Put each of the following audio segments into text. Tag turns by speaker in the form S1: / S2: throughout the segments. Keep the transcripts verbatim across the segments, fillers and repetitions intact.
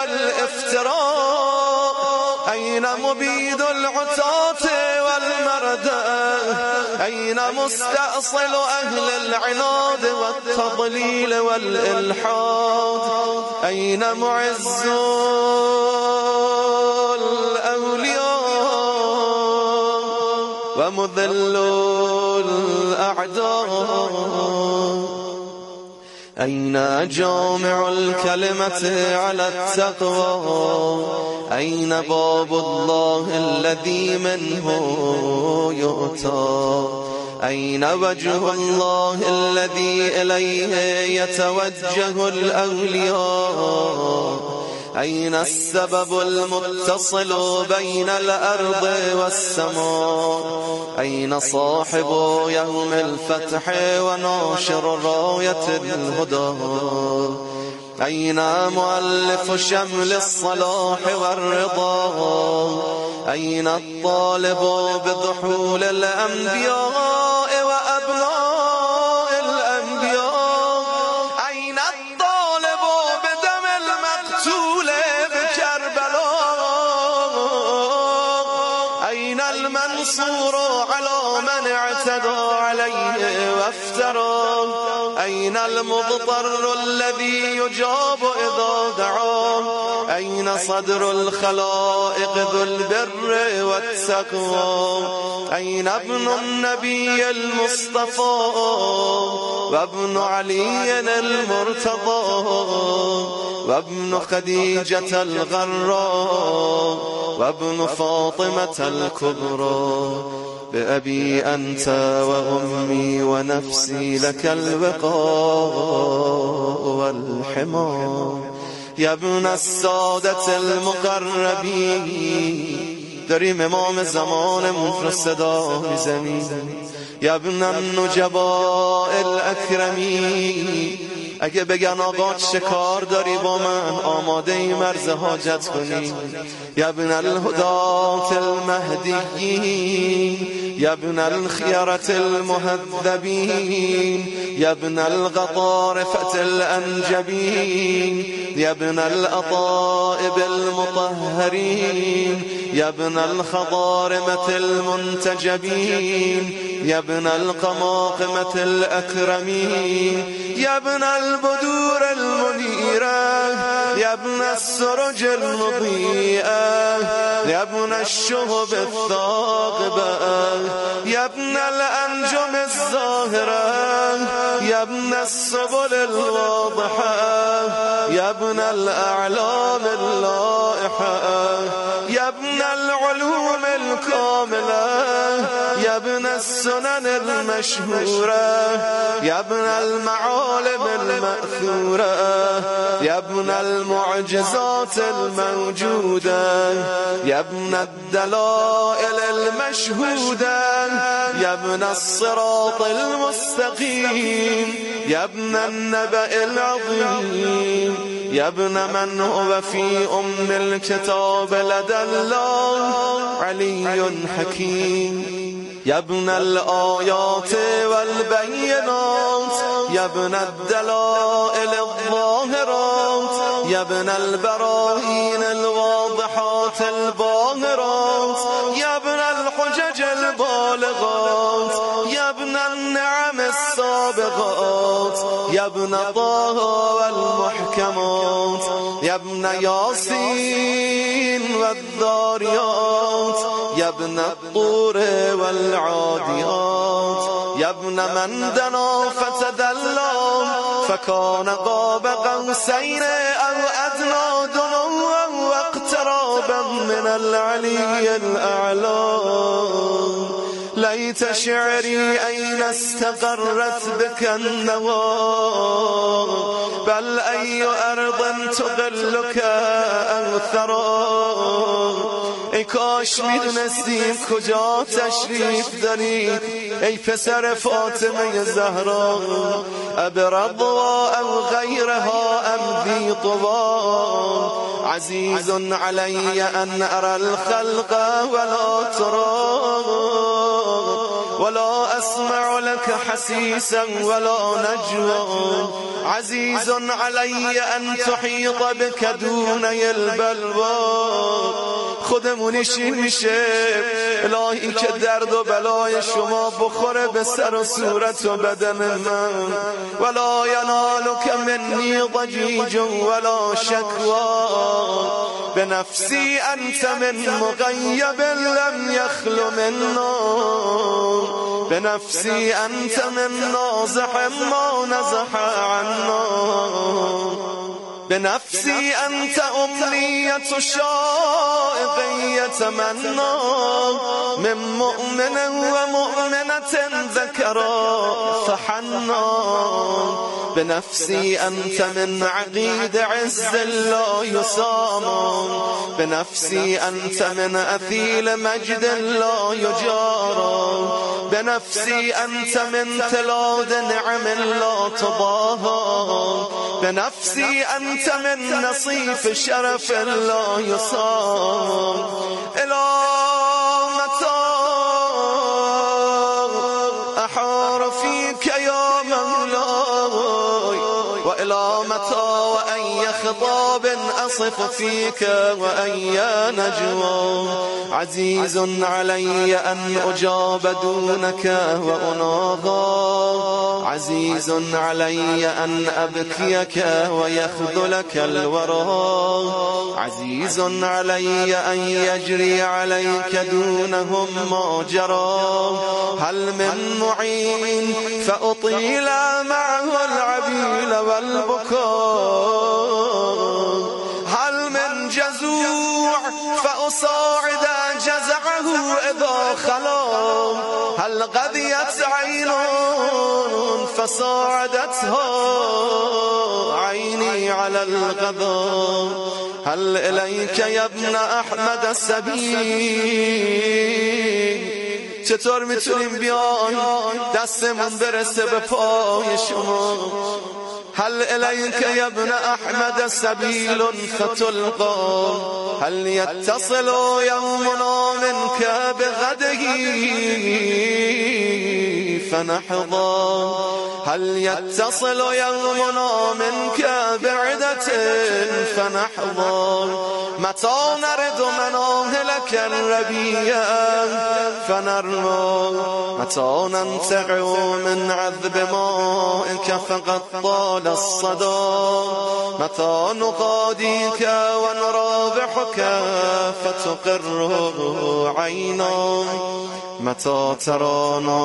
S1: والافتراء؟ أين مبيد العتاة والمردة؟ أين مستأصل أهل العناد والتضليل والإلحاد؟ أين معز الأولياء ومذل الأعداء؟ أين جامع الكلمة على التقوى؟ أين باب الله الذي منه يؤتى؟ أين وجه الله الذي إليه يتوجه الأولياء؟ أين السبب المتصل بين الأرض والسماء؟ أين صاحب يوم الفتح وناشر راية الهدى؟ أين مؤلف شمل الصلاح والرضا؟ أين الطالب بضحول الأنبياء وأبناء الأنبياء؟ أين الطالب بدم المقتول بكربلاء؟ أين المنصور على من اعتدى عليه وافترى؟ أين المضطر الذي يجاب إذا دعاه؟ أين صدر الخلائق ذو البر والتقوى؟ أين ابن النبي المصطفى وابن علي المرتضى وابن خديجة الغراء وابن فاطمة الكبرى؟ بأبي أنت وأمي ونفسي لك الوقاء والحمى. يا ابن السادة المقربين، داریم امام زمانمون رو صدا میزنیم. یا ابن النجباء الاکرمین، اگه بگن آقا چه کار داری با من، آماده ای مرز حاجت کنی. یا ابن الهدات المهدیین، یا ابن الخیارة المهذبین، یا ابن الغطارفة الانجبین، یا ابن الأطائب المطهرین، یا ابن الخضارمة المنتجبین، یا ابن القماقمة الأكرمين، يا ابن البدور المنيرة، يا ابن السرج المضيئة، يا ابن الشهب الثاقبة، يا ابن الأنجم الزاهرة، يا ابن السبل الواضحة، يا ابن الأعلام اللائحة، يا ابن العلوم الكاملة، يا ابن السنن المشهورة، يا ابن المعالم المأثورة، يا ابن المعجزات الموجودة، يا ابن الدلائل المشهودة، يا ابن الصراط المستقيم، يا ابن النبأ العظيم، يا ابن من هو في أم الكتاب لدى الله علي حكيم، يا ابن الآيات والبينات، يا ابن الدلائل الظاهرات، يا ابن البراهين الواضحات الباهرات، يا ابن الحجج البالغات، يا ابن النعم السابغات، يا ابن طه والمحكمات، يا ابن ياسين والذاريات، يا ابن الطور والعاديات، يا ابن من دنا فتدلى فكان قاب قوسين أو أدنى دنوا واقترابا من العلي الأعلى. ليت شعري أين استقرت بك النوى، بل أي أرض تغلك أو ثرى. ای کاش میدونستیم کجا تشریف دارید ای پسر فاطمه زهرا، ابرضوا او غیرها ام ذی طوا، عزیز علی ان ارى الخلق ولا ترى، ولا أسمع لك حسيسا ولا نجوى عزيز علي أن تحيط بك دوني البلوى خودمونی شیر میشه الهی که درد و بلای شما بخوره به سر و صورت و بدن من ولا ینالک منی ضجیج ولا شکوا بنفسی انت من مغیب لم یخل منا بنفسی انت من نازح ما نزح عنا بنفسی انت امنیت شائق یتمنا من مؤمن و مؤمنة ذکرا فحنا بنفسی انت من عقید عز لا يسام بنفسی انت من اثیل مجد لا يجارى بنفسی انت من تلاد نعم لا تضاهى بنفسی انت من نصيف شرف لا يصام إلى متى أحار فيك يا مولاي وإلى متى وأي خطاب أصف فيك وأي نجوى عزيز علي أن أجاب دونك وأناغى عزيز علي أن أبكيك ويخذلك الورى عزيز علي أن يجري عليك دونهم ما جرى هل من معين فأطيل معه العبيل والبكاء هل من جزوع فأصاعد جزعه إذا خلا هل غذيت عين فصاعدتها عيني على الغضا هل إليك يا ابن أحمد السبيل چطور میتونیم بیایم دستمون برسه به پای شما هل إليك يا ابن أحمد سبيل فتلقى هل يتصل يومنا منك بغده فنحظى هل يتصل يومنا منك بعدة فنحظى متى نرد مناهلك الربيع فنرمى متى ننتقع من عذب مائك فقد طال الصدى متى نقاديك ونرابحك فتقر عينا متى ترانا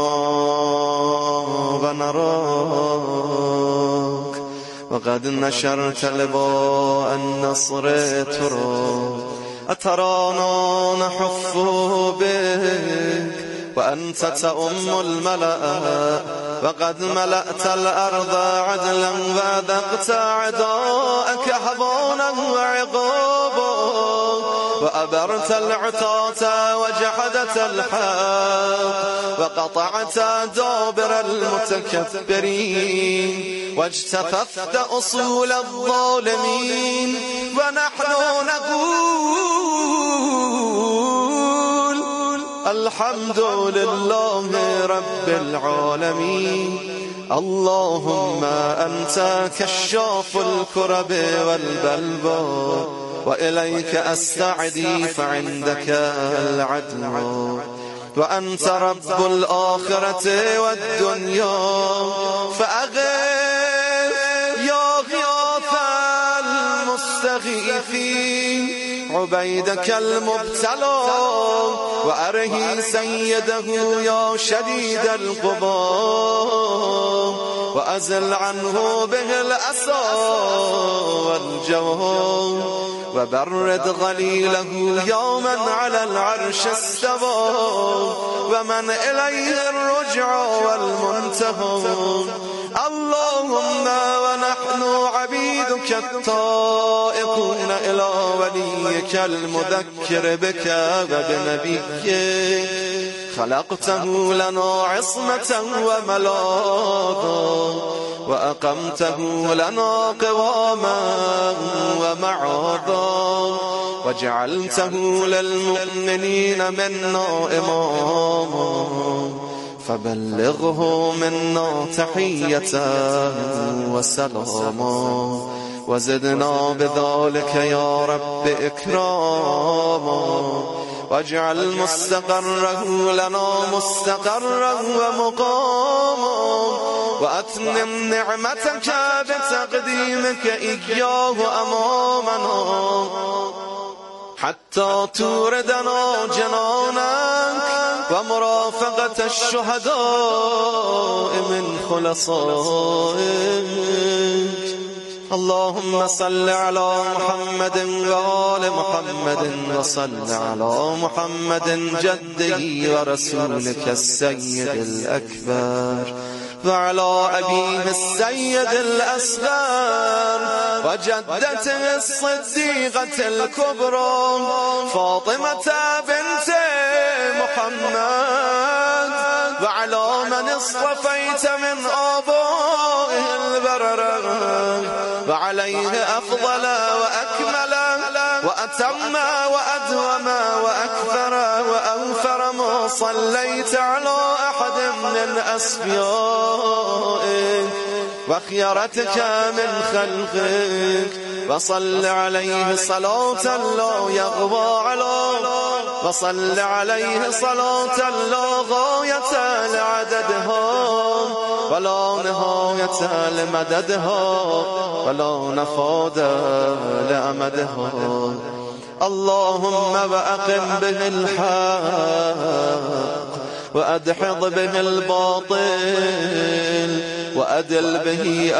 S1: ونراك وقد نشرت لواء النصر ترى أترانا نحف بك وأنت تأم الملأ وقد ملأت الأرض عدلا وذقت أعداءك هضانا وعقابا وأبرت العتاة وجحدت الحق وقطعت دابر المتكبرين واجتثثت أصول الظالمين ونحن نقول الحمد لله رب العالمين اللهم أنت كشاف الكرب والبلوى وإليك أستعدي فعندك العدل وأنت رب الآخرة والدنيا فأغث يا غياث المستغيثين عبيدك المبتلى وأرهي سيده يا شديد القضاء وأزل عنه به الأسى والجوى وبرد غليله يوما على العرش استوى ومن إليه الرجع والمنتهى اللهم ونحن عبيدك الطائقون إلى وليك المذكر بك وبنبيك خلقته لنا عصمة وملاذا وأقمته لنا قواما ومعاذا وجعلته للمؤمنين منا إماما فبلغه منا تحية وسلاما وزدنا بذلك يا رب إكراما واجعل مستقره لنا مستقرا ومقاما وأتمم نعمتك بتقديمك إياه أمامنا حتى توردنا جنانك ومرافقة الشهداء من خلصائك. اللهم صل على محمد وآل محمد وصل على محمد جده ورسولك السيد الأكبر وعلى أبيه السيد الأصغر وجدته الصديقة الكبرى فاطمة بنت محمد وعلى من اصطفيت من آبائه البررة وعليه أفضل وأكمل وأتم وأدوم وأكثر وأوفر ما صليت على أحد من أصفيائك وخيرتك من خلقك وصل عليه صلاة لا يغوى عليه وصل عليه صلاة لا غاية لعددها ولا نهاية لمددها ولا نفاد لأمدها. اللهم وأقم به الحق وأدحض به الباطل وأدل به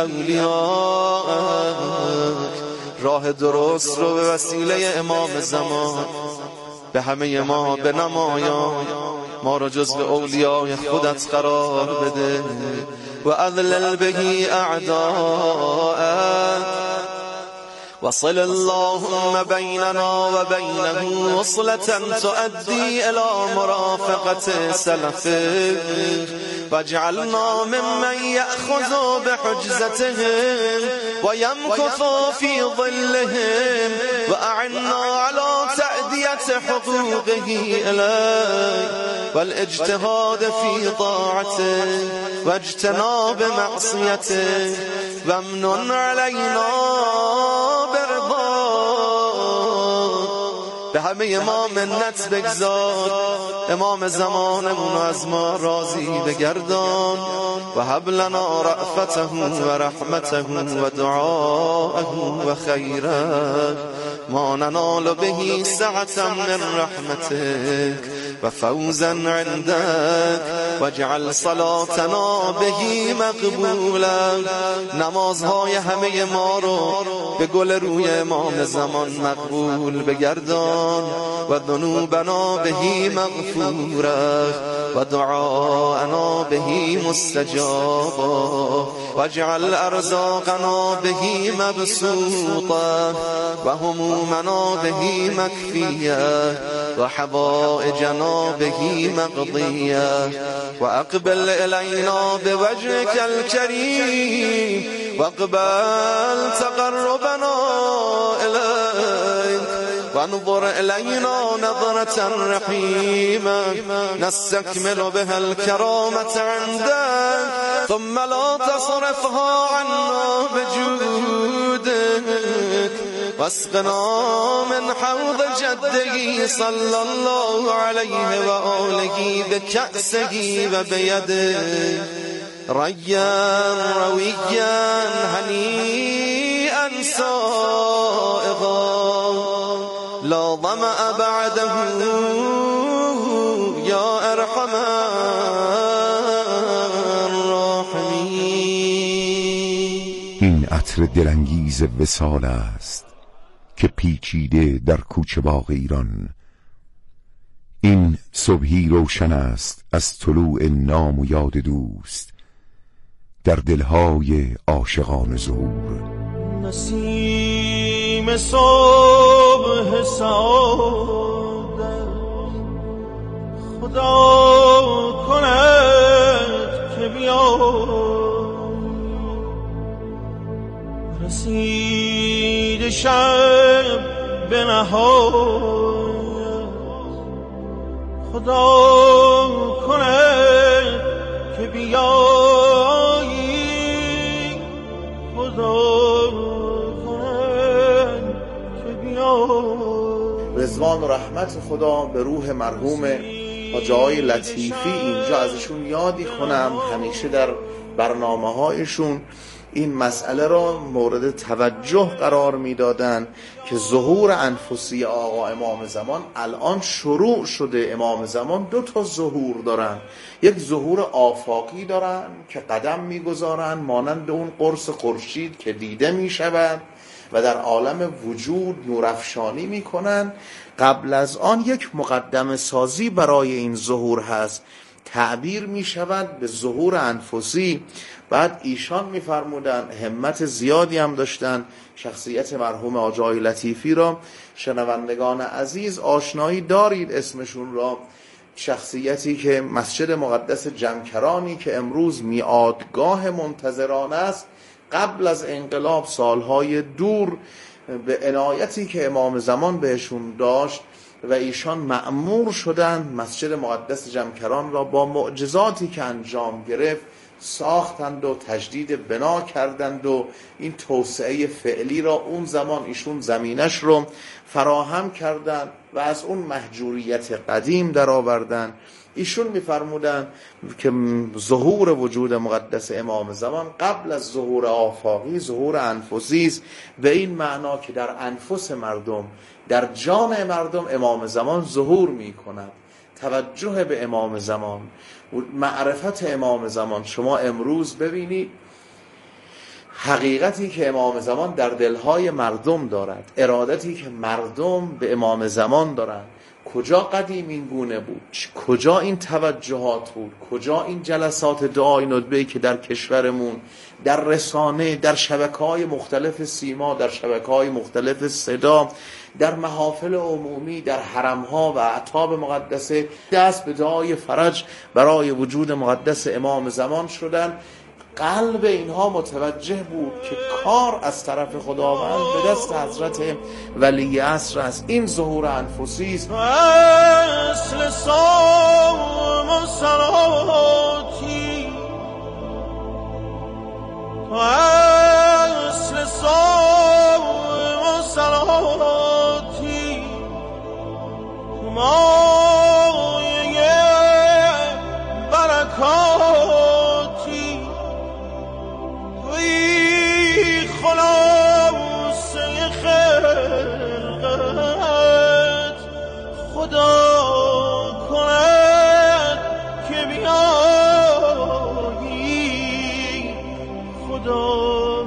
S1: أولياءك. راه درست رو به وسیله امام زمان به همه ما به نمایان، ما را جز به اولیای خودت قرار بده و اذلل به اعداءک وصل اللهم بيننا وبينه وصلة تؤدي إلى مرافقة سلفك واجعلنا ممن يأخذ بحجزتهم ويمكث في ظلهم وأعنا على تأدية حقوقه إليه والاجتهاد في طاعته واجتناب معصيته وامنن علينا به همه ما منت بگذار، امام زمانمون از ما راضی بگردان و هب لنا رأفته و رحمته و دعاءه و خیره ما ننال به سعة من رحمتك و فوزا عندك واجعل صلاتنا به مقبولا. نمازهای همه ما رو به گل روی امام زمان مقبول بگردان و ذنوبنا به مغفوره و دعاءنا به مستجابا واجعل ارزاقنا به مبسوطه و همومنا به مکفیه و حوائجنا به مقضیه و اقبل الینا بوجهك الكریم واقبل تقربنا الیک وانظر إلينا نظرة رحيمة نستكمل بها الكرامة عندك ثم لا تصرفها عنا بجودك واسقنا من حوض جده صلى الله عليه وآله بكأسه وبيده ريا رويا هنيئا سائغا لا ظمأ بعده یا ارحم الراحمین.
S2: این عطر دلانگیز وصال است که پیچیده در کوچه باغ ایران. این صبحی روشن است از طلوع نام و یاد دوست در دلهای عاشقان ظهور.
S3: نسیم صبح سعادت خدا کند که بیاد رسید شب به نهایت خدا کند بیایی خدا کن که بیایی.
S4: رضوان و رحمت خدا به روح مرحوم حاجی آقای لطیفی اینجا ازشون یادی کنم. همیشه در برنامه هایشون این مسئله را مورد توجه قرار میدادن که ظهور انفسی آقا امام زمان الان شروع شده. امام زمان دو تا ظهور دارن، یک ظهور آفاقی دارن که قدم میگذارن مانند اون قرص خورشید که دیده میشود و در عالم وجود نورافشانی میکنن. قبل از آن یک مقدمه سازی برای این ظهور هست، تعبیر می شود به ظهور انفسی. بعد ایشان می فرمودن، همت زیادی هم داشتن. شخصیت مرحوم حاجی آقای لطیفی را شنوندگان عزیز آشنایی دارید اسمشون را. شخصیتی که مسجد مقدس جمکرانی که امروز میعادگاه منتظران است، قبل از انقلاب سالهای دور به عنایتی که امام زمان بهشون داشت و ایشان مأمور شدند مسجد مقدس جمکران را با معجزاتی که انجام گرفت ساختند و تجدید بنا کردند و این توسعه فعلی را اون زمان ایشون زمینش رو فراهم کردند و از اون محجوریت قدیم در آوردن. ایشون میفرمودن که ظهور وجود مقدس امام زمان قبل از ظهور آفاقی ظهور انفسی است، به این معنا که در انفس مردم، در جان مردم امام زمان ظهور می کند. توجه به امام زمان، معرفت امام زمان. شما امروز ببینید حقیقتی که امام زمان در دلهای مردم دارد، ارادتی که مردم به امام زمان دارند. کجا قدیم این گونه بود؟ کجا این توجهات بود؟ کجا این جلسات دعای ندبه‌ای که در کشورمون در رسانه، در شبکه‌های مختلف سیما، در شبکه‌های مختلف صدا، در محافل عمومی، در حرم‌ها و اعتاب مقدسه دست به دعای فرج برای وجود مقدس امام زمان شدن. قلب اینها متوجه بود که کار از طرف خداوند به دست حضرت ولی عصر است. این ظهور انفسی است.
S3: اصل صوم و صلاتی، اصل صوم و صلاتی، مایه برکاتی، وی خلاصه خلقت خدا کند که بیایی، خدا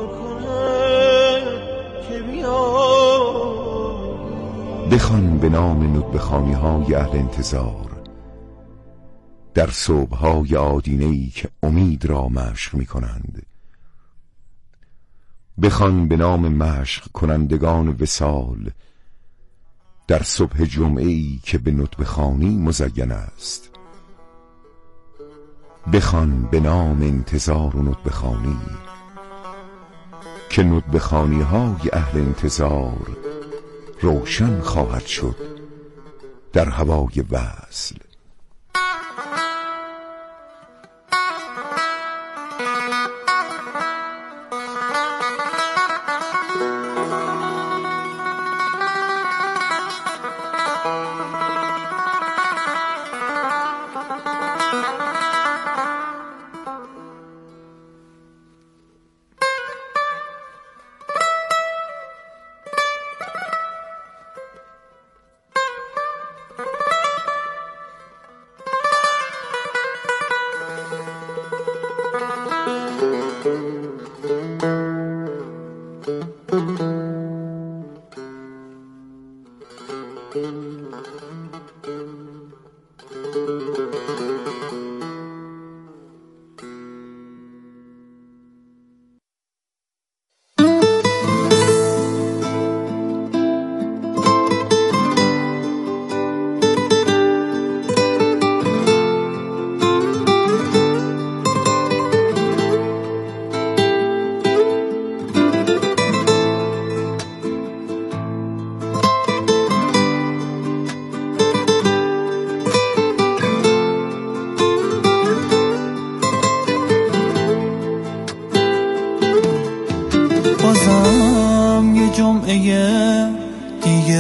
S3: کند که بیایی.
S2: بخوان به نام ندبخانی های اهل انتظار در صبح های آدینه‌ای که امید را مشق می کنند. بخوان به نام مشق کنندگان وصال در صبح جمعه‌ای که به ندبخانی مزین است. بخوان به نام انتظار و ندبخانی که ندبخانی های اهل انتظار روشن خواهد شد در هوای وصل.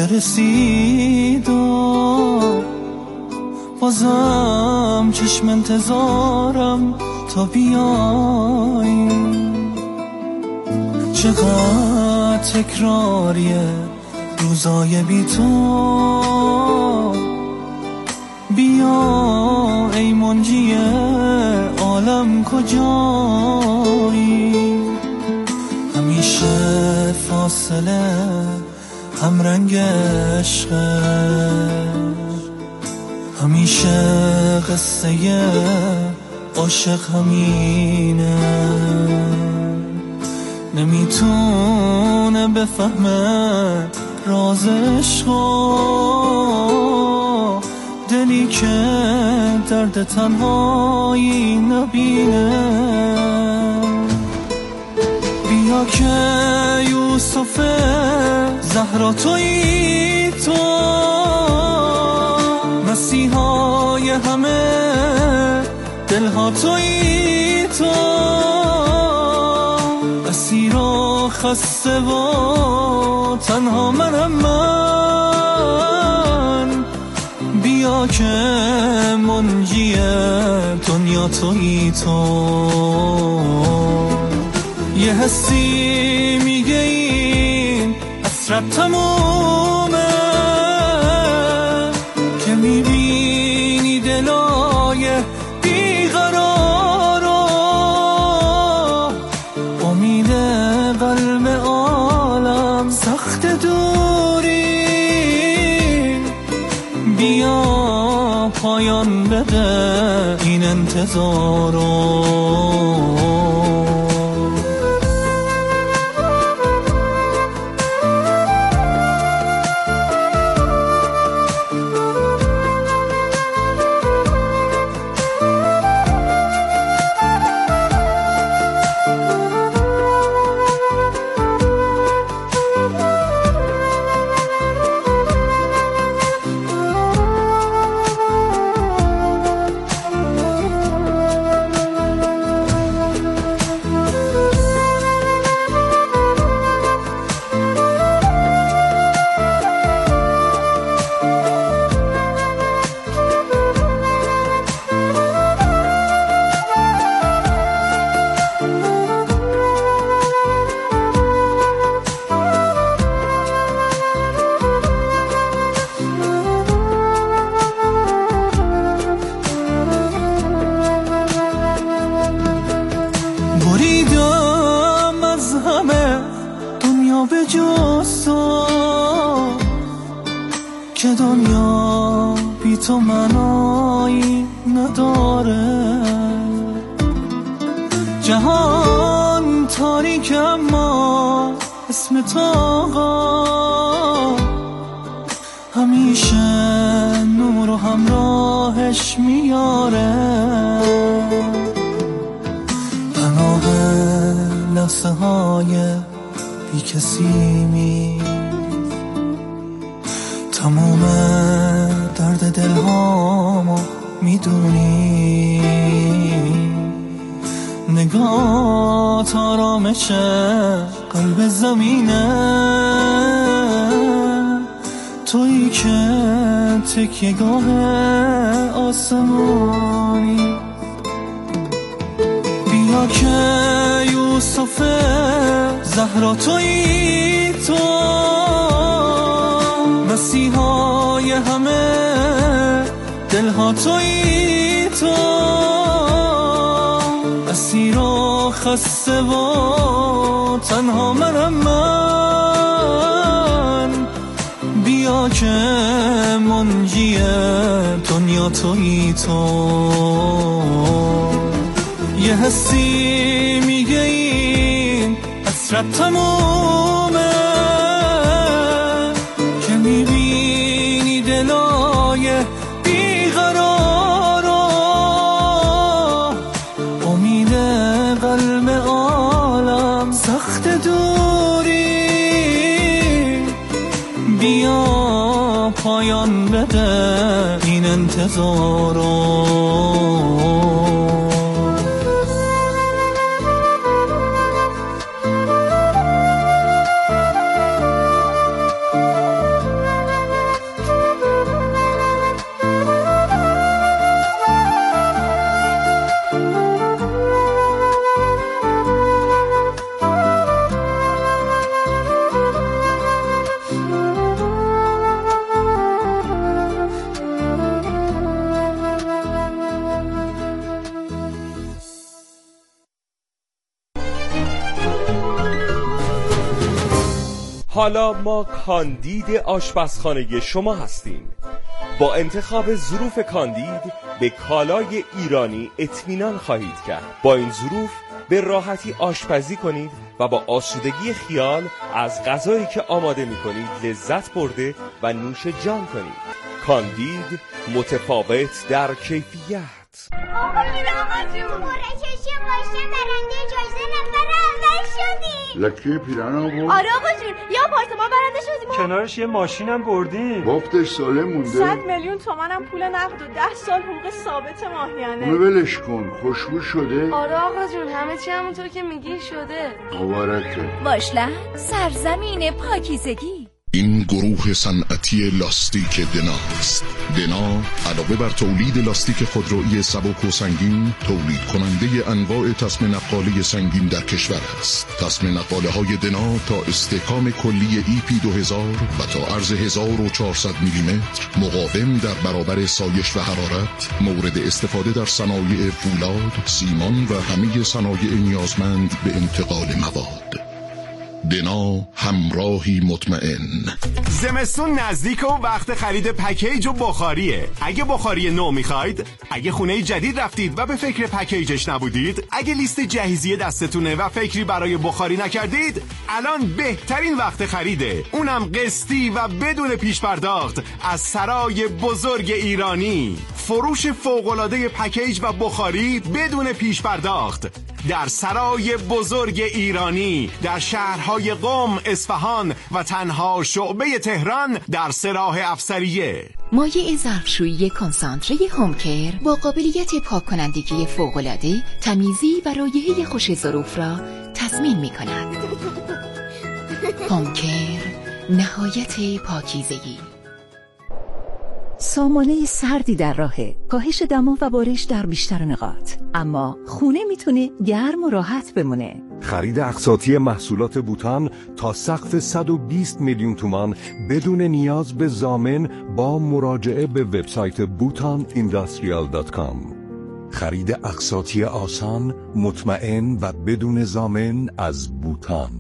S5: نرسید و بازم چشم انتظارم تا بیایی. چقدر تکراریه روزای بی تو، بیا ای منجی عالم کجایی. همیشه فاصله هم رنگ عشقه، همیشه قصه عاشق همینه. نمیتونه بفهمه راز عشقا، دلی که درد تنهایی نبینه. بیا که یوسف زهرا تویی تو، مسیحای همه دلها تویی تو. اسیر و خسته و تنها منم من، بیا که منجی دنیا تویی تو. یه حسی میگه این حسرت تمومه، که میبینی دلای بیقرار و امید قلب عالم سخت دوری. بیا پایان بده این انتظارو. بریدم از همه دنیا به جز تو، که دنیا بی تو معنایی نداره. جهان تاریک اما اسم تو آقا، همیشه نور و همراهش میاره. پناه لحظه های بی کسی می، تمام درد دلهامو میدونی. نگاه آرامش قلب زمینه، تویی که تکیه گاه آسمانی. بیا که یوسف زهرا تویی تو، مسیحای همه دلها تویی تو. اسیر و خسته و تنها منم من، بیا که منجی دنیا تویی تو. یه حسی میگه این حسرت تمومه، که میبینی دلای بیقرار و امید قلب عالم سخت دوری. بیا پایان بده این انتظارو.
S6: حالا ما کاندید آشپزخانه شما هستیم. با انتخاب ظروف کاندید به کالای ایرانی اطمینان خواهید کرد. با این ظروف به راحتی آشپزی کنید و با آسودگی خیال از غذایی که آماده می کنید لذت برده و نوش جان کنید. کاندید، متفاوت در کیفیت.
S7: آقا جون قرعه کشی ماشین برنده جایزه نفر اول شدیم.
S8: لکی پیرن آقا؟
S7: آره آقا جون، یا آپارتمان برنده شدیم.
S9: کنارش یه ماشینم بردیم.
S8: بافتش ساله مونده.
S10: صد میلیون تومنم پول نقد و ده سال حقوق ثابت ماهیانه.
S8: اونو ولش کن، خوشبو شده؟
S11: آره آقا جون، همه چی همونطور که میگی شده.
S8: مبارکه.
S12: واشلند، سرزمین پاکیزگی.
S13: این گروه صنعتی لاستیک دنا است. دنا علاوه بر تولید لاستیک خودرویی سبک و سنگین، تولید کننده انواع تسمه نقاله سنگین در کشور است. تسمه نقاله های دنا تا استحکام کلی ای پی دو هزار و تا عرض هزار و چهارصد میلیمتر، مقاوم در برابر سایش و حرارت، مورد استفاده در صنایع فولاد، سیمان و همه صنایع نیازمند به انتقال مواد. دنا، همراهی مطمئن.
S14: زمستون نزدیک و وقت خرید پکیج و بخاریه. اگه بخاری نو میخواید، اگه خونه جدید رفتید و به فکر پکیجش نبودید، اگه لیست جهیزیه دستتونه و فکری برای بخاری نکردید، الان بهترین وقت خریده. اونم قسطی و بدون پیش پرداخت از سرای بزرگ ایرانی. فروش فوق‌العاده پکیج و بخاری بدون پیش پرداخت در سرای بزرگ ایرانی، در شهرهای قم، اصفهان و تنها شعبه تهران در سراح افسریه.
S12: مایع ظرفشویی کنسانتره هومکر با قابلیت پاک کنندگی فوق‌العاده، تمیزی و رایحه خوش ظروف را تضمین می کند. هومکر، نهایت پاکیزگی.
S15: سامانه سردی در راهه، کاهش دما و بارش در بیشتر نقاط، اما خونه میتونه گرم و راحت بمونه.
S16: خرید اقساطی محصولات بوتان تا سقف صد و بیست میلیون تومان بدون نیاز به ضامن با مراجعه به وبسایت بوتان اینداستریال دات کام. خرید اقساطی آسان، مطمئن و بدون ضامن از بوتان.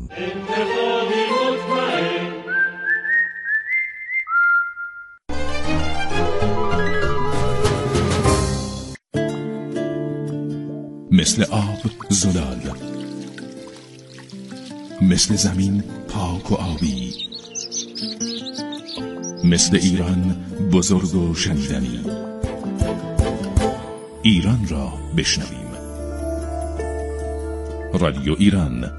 S13: مثل آب زلال، مثل زمین پاک و آبی، مثل ایران بزرگ و شنیدنی. ایران را بشنویم. رادیو ایران.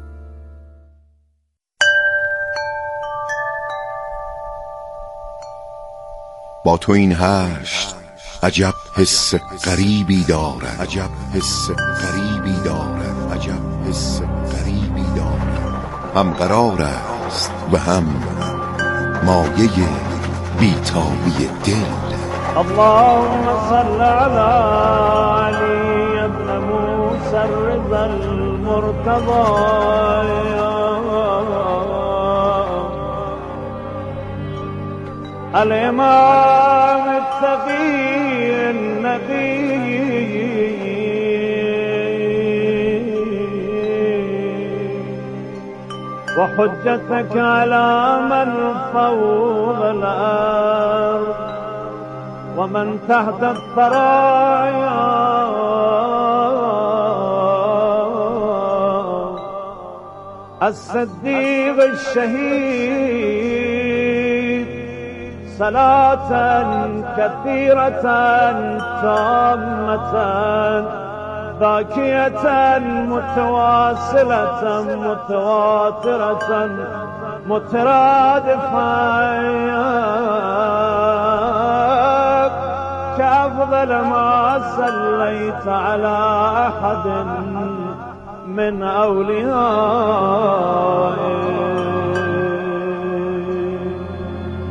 S2: با تو این هشت عجب حس غریبی دارد، عجب حس غریبی دارد، عجب حس غریبی دارد. هم قرار است و هم مایه بیتابی دل.
S3: اللهم صل على علي ابن موسى الرضا المرتضى الإمام التقي النبي وحجتك على من فوق الأرض ومن تحت الثرايا الصديق الشهيد صلاة كثيرة تامة باكية متواصلة متواترة مترادفة كأفضل ما صليت على أحد من أوليائك